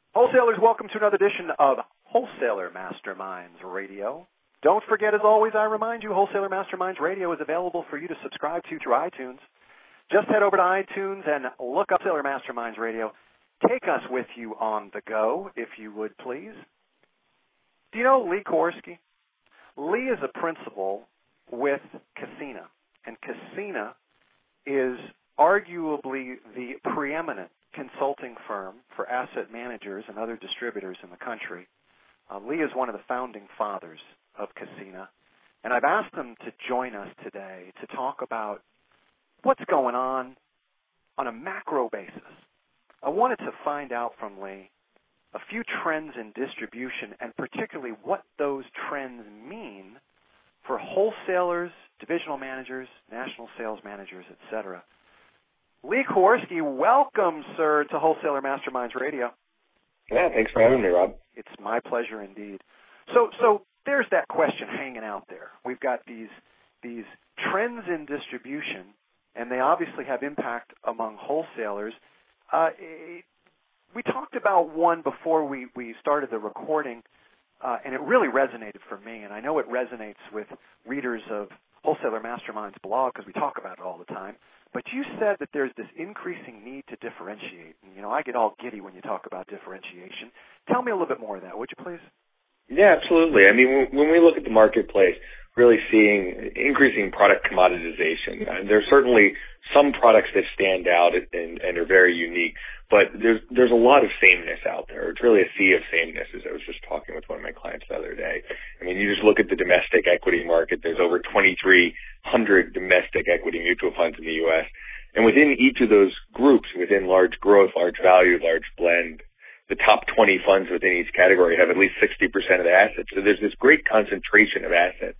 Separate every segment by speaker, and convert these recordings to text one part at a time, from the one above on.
Speaker 1: Wholesalers, welcome to another edition of Wholesaler Masterminds Radio. Don't forget, as always, I remind you, Wholesaler Masterminds Radio is available for you to subscribe to through iTunes. Just head over to iTunes and look up Wholesaler Masterminds Radio. Take us with you on the go, if you would, please. Do you know Lee Kowarski? Lee is a principal with Cassina, and Cassina is arguably the preeminent consulting firm for asset managers and other distributors in the country. Lee is one of the founding fathers of Cassina, and I've asked him to join us today to talk about what's going on a macro basis. I wanted to find out from Lee a few trends in distribution and particularly what those trends mean for wholesalers, divisional managers, national sales managers, etc. Lee Kowarski, welcome, sir, to Wholesaler Masterminds Radio.
Speaker 2: Yeah, thanks for having me, Rob.
Speaker 1: It's my pleasure indeed. So there's that question hanging out there. We've got these trends in distribution, and they obviously have impact among wholesalers. We talked about one before we started the recording, and it really resonated for me, and I know it resonates with readers of Wholesaler Masterminds blog because we talk about it all the time. But you said that there's this increasing need to differentiate. And, you know, I get all giddy when you talk about differentiation. Tell me a little bit more of that, would you please?
Speaker 2: Yeah, absolutely. I mean, when we look at the marketplace, really seeing increasing product commoditization. There are certainly some products that stand out and are very unique, but there's a lot of sameness out there. It's really a sea of sameness, as I was just talking with one of my clients the other day. I mean, you just look at the domestic equity market. There's over 2,300 domestic equity mutual funds in the U.S., and within each of those groups, within large growth, large value, large blend, the top 20 funds within each category have at least 60% of the assets. So there's this great concentration of assets.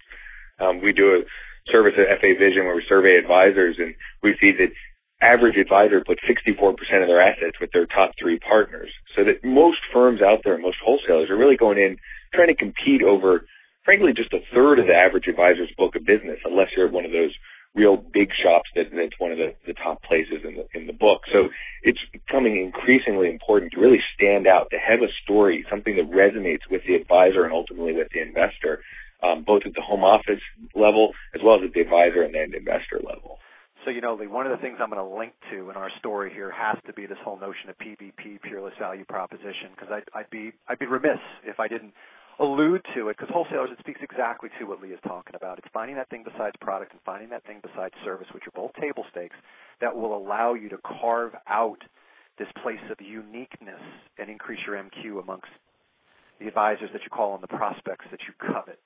Speaker 2: We do a service at FA Vision where we survey advisors, and we see that average advisor puts 64% of their assets with their top three partners. So that most firms out there, most wholesalers, are really going in trying to compete over, frankly, just a third of the average advisor's book of business, unless you're one of those real big shops that's one of the top places in the book. So it's becoming increasingly important to really stand out, to have a story, something that resonates with the advisor and ultimately with the investor, both at the home office level as well as at the advisor and then investor level.
Speaker 1: So, you know, Lee, one of the things I'm going to link to in our story here has to be this whole notion of PVP, Peerless Value Proposition, because I'd be remiss if I didn't allude to it, because wholesalers, it speaks exactly to what Lee is talking about. It's finding that thing besides product and finding that thing besides service, which are both table stakes, that will allow you to carve out this place of uniqueness and increase your MQ amongst the advisors that you call on, the prospects that you covet.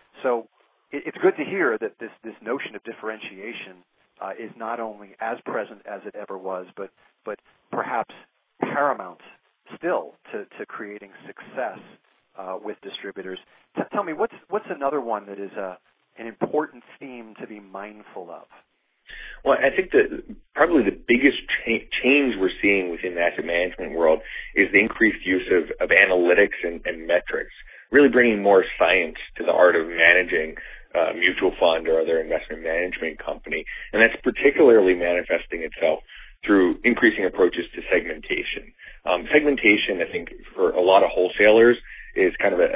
Speaker 1: So it's good to hear that this notion of differentiation is not only as present as it ever was, but perhaps paramount still to creating success with distributors. Tell me, what's another one that is an important theme to be mindful of?
Speaker 2: Well, I think that probably the biggest change we're seeing within the asset management world is the increased use of analytics and metrics, really bringing more science to the art of managing a mutual fund or other investment management company. And that's particularly manifesting itself through increasing approaches to segmentation. Segmentation, I think, for a lot of wholesalers is kind of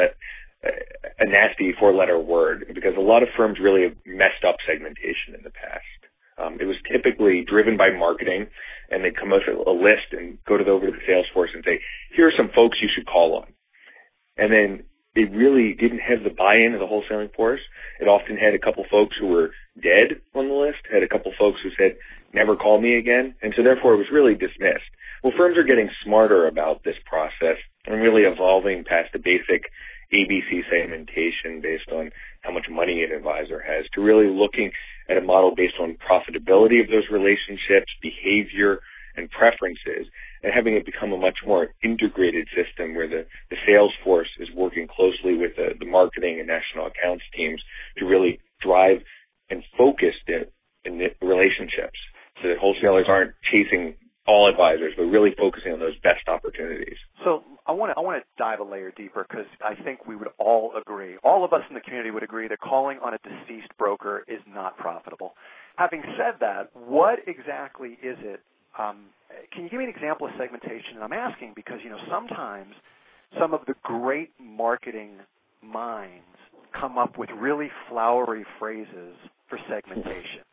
Speaker 2: a nasty four-letter word, because a lot of firms really have messed up segmentation in the past. It was typically driven by marketing, and they'd come up with a list and over to the sales force and say, here are some folks you should call on. And then they really didn't have the buy-in of the wholesaling force. It often had a couple folks who were dead on the list, had a couple folks who said, never call me again, and so therefore it was really dismissed. Well, firms are getting smarter about this process and really evolving past the basic ABC segmentation based on how much money an advisor has to really looking at a model based on profitability of those relationships, behavior, and preferences, and having it become a much more integrated system where the sales force is working closely with the marketing and national accounts teams to really drive and focus the relationships so that wholesalers aren't chasing all advisors, but really focusing on those best opportunities.
Speaker 1: So I want to dive a layer deeper, because I think we would all agree, all of us in the community would agree, that calling on a deceased broker is not profitable. Having said that, what exactly is it? Can you give me an example of segmentation And I'm asking because, sometimes some of the great marketing minds come up with really flowery phrases for segmentation.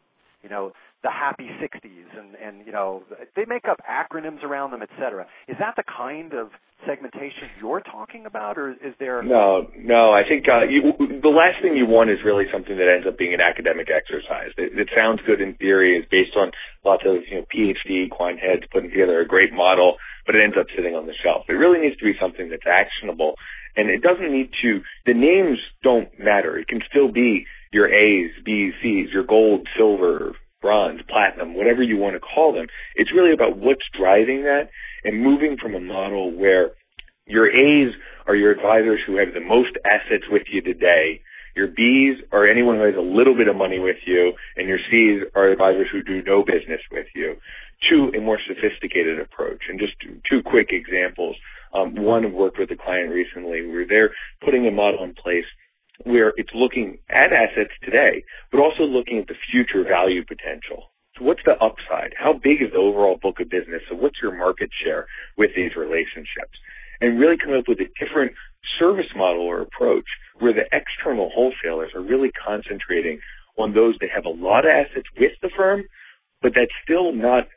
Speaker 1: The happy 60s, and they make up acronyms around them, et cetera. Is that the kind of segmentation you're talking about, or is there...
Speaker 2: No. I think the last thing you want is really something that ends up being an academic exercise. It sounds good in theory. It's based on lots of PhD quant heads putting together a great model, but it ends up sitting on the shelf. It really needs to be something that's actionable, and it doesn't need to... The names don't matter. It can still be your A's, B's, C's, your gold, silver, bronze, platinum, whatever you want to call them. It's really about what's driving that and moving from a model where your A's are your advisors who have the most assets with you today, your B's are anyone who has a little bit of money with you, and your C's are advisors who do no business with you, to a more sophisticated approach. And just two quick examples. One, I've worked with a client recently where they're putting a model in place where it's looking at assets today, but also looking at the future value potential. So what's the upside? How big is the overall book of business? So what's your market share with these relationships? And really come up with a different service model or approach where the external wholesalers are really concentrating on those that have a lot of assets with the firm, but that's still not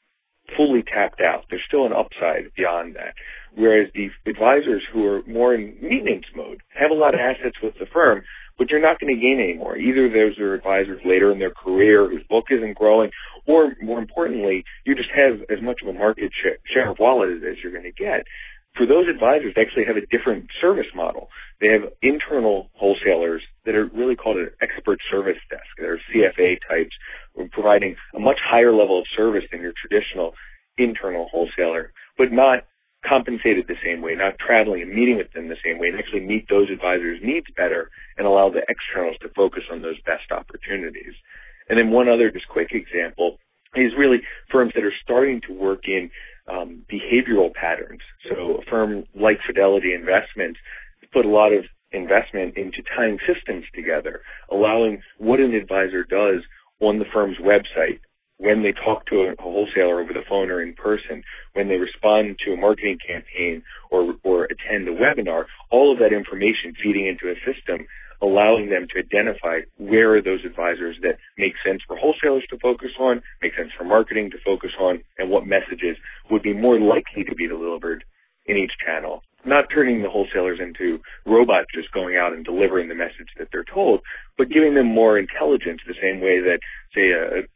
Speaker 2: fully tapped out. There's still an upside beyond that. Whereas the advisors who are more in maintenance mode have a lot of assets with the firm, but you're not going to gain any more. Either those are advisors later in their career whose book isn't growing, or more importantly, you just have as much of a market share of wallet as you're going to get. For those advisors, they actually have a different service model. They have internal wholesalers that are really called an expert service desk. They're CFA types, providing a much higher level of service than your traditional internal wholesaler, but not compensated the same way, not traveling and meeting with them the same way, and actually meet those advisors' needs better and allow the externals to focus on those best opportunities. And then one other just quick example is really firms that are starting to work in behavioral patterns. So a firm like Fidelity Investments put a lot of investment into tying systems together, allowing what an advisor does on the firm's website, when they talk to a wholesaler over the phone or in person, when they respond to a marketing campaign or attend a webinar, all of that information feeding into a system, allowing them to identify where are those advisors that make sense for wholesalers to focus on, make sense for marketing to focus on, and what messages would be more likely to be delivered in each channel. Not turning the wholesalers into robots just going out and delivering the message that they're told, but giving them more intelligence the same way that, say,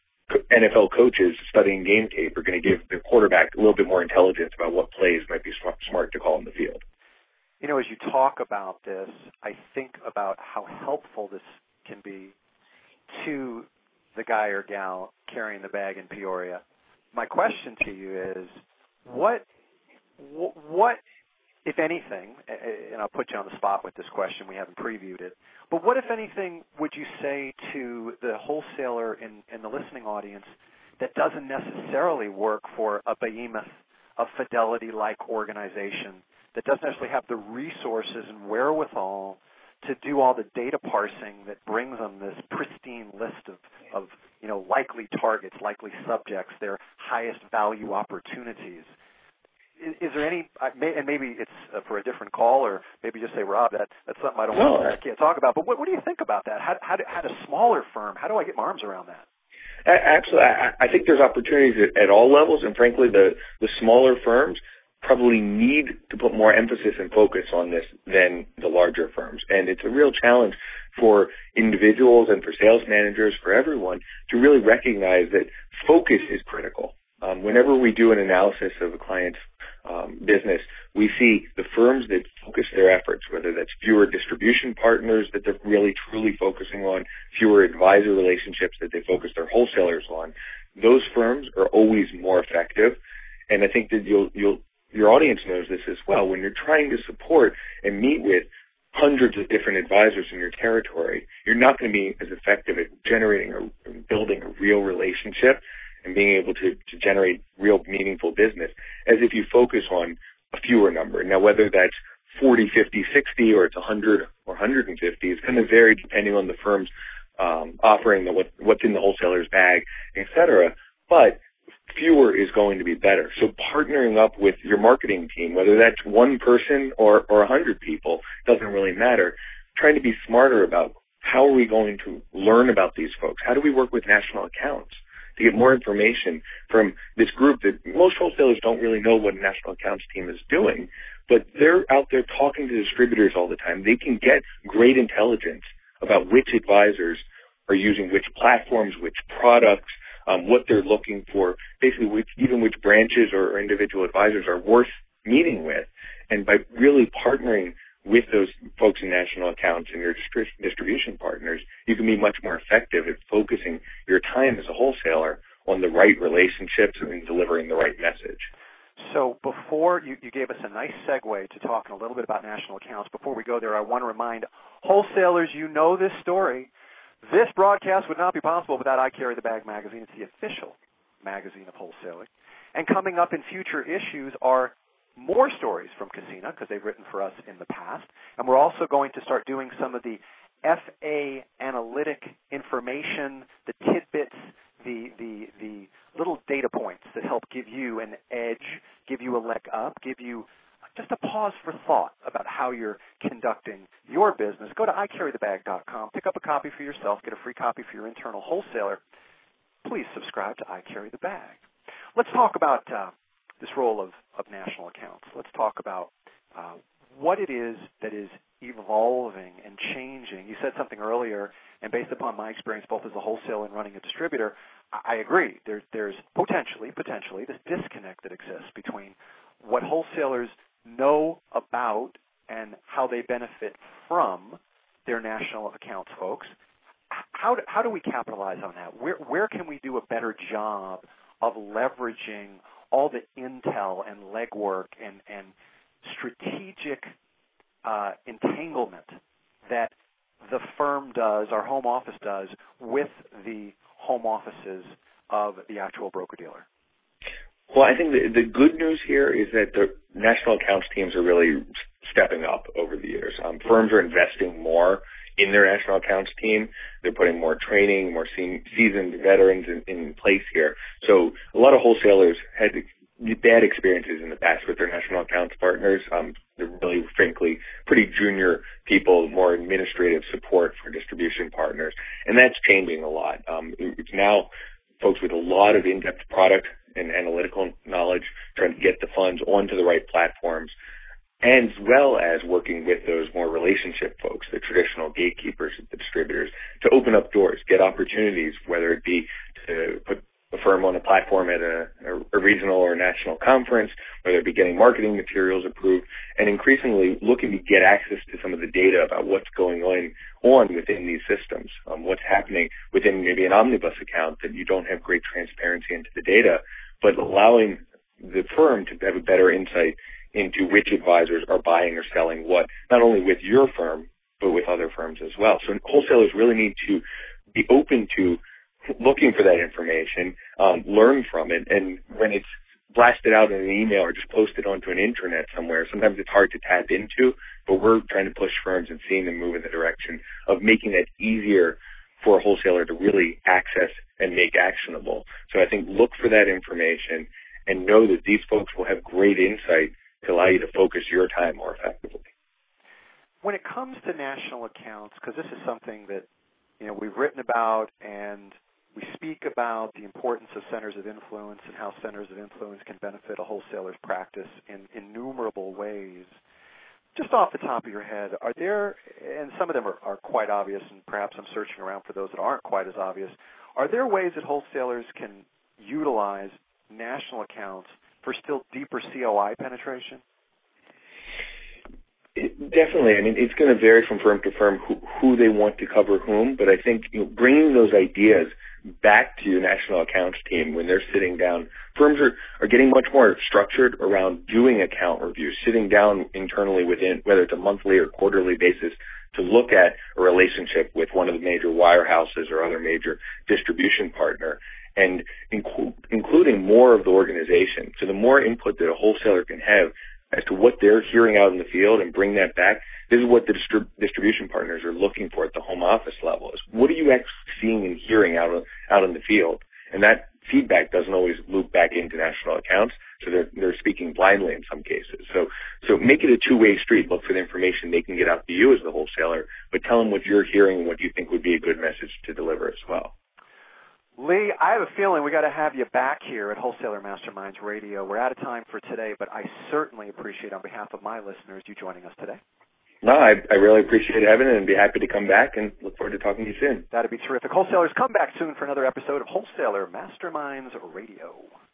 Speaker 2: NFL coaches studying game tape are going to give their quarterback a little bit more intelligence about what plays might be smart to call in the field.
Speaker 1: As you talk about this, I think about how helpful this can be to the guy or gal carrying the bag in Peoria. My question to you is, what, if anything, and I'll put you on the spot with this question, we haven't previewed it, but what, if anything, would you say to the wholesaler in the listening audience that doesn't necessarily work for a behemoth, a Fidelity-like organization, that doesn't actually have the resources and wherewithal to do all the data parsing that brings them this pristine list of likely targets, likely subjects, their highest value opportunities? Is there any, and maybe it's for a different call, or maybe just say, Rob, that's something I can't talk about, but what do you think about that? How a smaller firm, how do I get my arms around that?
Speaker 2: Absolutely. I think there's opportunities at all levels, and frankly, the smaller firms probably need to put more emphasis and focus on this than the larger firms. And it's a real challenge for individuals and for sales managers, for everyone, to really recognize that focus is critical. Whenever we do an analysis of a client's business, we see the firms that focus their efforts, whether that's fewer distribution partners that they're really truly focusing on, fewer advisor relationships that they focus their wholesalers on, those firms are always more effective. And I think that your audience knows this as well. When you're trying to support and meet with hundreds of different advisors in your territory, you're not going to be as effective at generating or building a real relationship and being able to generate real meaningful business as if you focus on a fewer number. Now, whether that's 40, 50, 60, or it's 100 or 150, it's going to vary depending on the firm's offering, what's in the wholesaler's bag, et cetera. But fewer is going to be better. So partnering up with your marketing team, whether that's one person or 100 people, doesn't really matter. Trying to be smarter about how are we going to learn about these folks? How do we work with national accounts to get more information from this group that most wholesalers don't really know what a national accounts team is doing, but they're out there talking to distributors all the time. They can get great intelligence about which advisors are using which platforms, which products, what they're looking for, basically which branches or individual advisors are worth meeting with. And by really partnering with those folks in national accounts and your distribution partners, you can be much more effective at focusing your time as a wholesaler on the right relationships and delivering the right message.
Speaker 1: So before you gave us a nice segue to talking a little bit about national accounts. Before we go there, I want to remind wholesalers, you know this story. This broadcast would not be possible without I Carry the Bag magazine. It's the official magazine of wholesaling. And coming up in future issues are more stories from Cassina, because they've written for us in the past. And we're also going to start doing some of the FA analytic information, the tidbits, the little data points that help give you an edge, give you a leg up, give you just a pause for thought about how you're conducting your business. Go to icarrythebag.com, pick up a copy for yourself, get a free copy for your internal wholesaler. Please subscribe to I Carry the Bag. Let's talk about this role of national accounts. Let's talk about what it is that is evolving and changing. You said something earlier, and based upon my experience both as a wholesaler and running a distributor, I agree. There's potentially this disconnect that exists between what wholesalers know about and how they benefit from their national accounts folks. How do we capitalize on that? Where can we do a better job of leveraging all the intel and legwork and strategic entanglement that the firm does, our home office does, with the home offices of the actual broker-dealer?
Speaker 2: Well, I think the good news here is that the national accounts teams are really stepping up over the years. Firms are investing more in their national accounts team. They're putting more training, more seasoned veterans in place here. So a lot of wholesalers had bad experiences in the past with their national accounts partners. They're really, frankly, pretty junior people, more administrative support for distribution partners. And that's changing a lot. It's now folks with a lot of in-depth product and analytical knowledge trying to get the funds onto the right platforms, as well as working with those more relationship folks, the traditional gatekeepers, the distributors, to open up doors, get opportunities, whether it be to put a firm on a platform at a regional or national conference, whether it be getting marketing materials approved, and increasingly looking to get access to some of the data about what's going on within these systems, what's happening within maybe an omnibus account that you don't have great transparency into the data, but allowing the firm to have a better insight into which advisors are buying or selling what, not only with your firm, but with other firms as well. So wholesalers really need to be open to looking for that information, learn from it, and when it's blasted out in an email or just posted onto an intranet somewhere, sometimes it's hard to tap into, but we're trying to push firms and seeing them move in the direction of making it easier for a wholesaler to really access and make actionable. So I think look for that information and know that these folks will have great insight to allow you to focus your time more effectively.
Speaker 1: When it comes to national accounts, because this is something that we've written about and we speak about the importance of centers of influence and how centers of influence can benefit a wholesaler's practice in innumerable ways. Just off the top of your head, are there, and some of them are quite obvious, and perhaps I'm searching around for those that aren't quite as obvious, are there ways that wholesalers can utilize national accounts for still deeper COI penetration?
Speaker 2: Definitely. I mean, it's going to vary from firm to firm who they want to cover whom, but I think bringing those ideas back to your national accounts team when they're sitting down, firms are getting much more structured around doing account reviews, sitting down internally within, whether it's a monthly or quarterly basis, to look at a relationship with one of the major wirehouses or other major distribution partner, and including more of the organization. So the more input that a wholesaler can have as to what they're hearing out in the field and bring that back, this is what the distribution partners are looking for at the home office level. Is what are you actually seeing and hearing out in the field? And that feedback doesn't always loop back into national accounts, so they're speaking blindly in some cases. So make it a two-way street. Look for the information they can get out to you as the wholesaler, but tell them what you're hearing and what you think would be a good message to deliver as well.
Speaker 1: Lee, I have a feeling we got to have you back here at Wholesaler Masterminds Radio. We're out of time for today, but I certainly appreciate, on behalf of my listeners, you joining us today.
Speaker 2: No, I really appreciate having it and be happy to come back and look forward to talking to you soon.
Speaker 1: That'd be terrific. Wholesalers, come back soon for another episode of Wholesaler Masterminds Radio.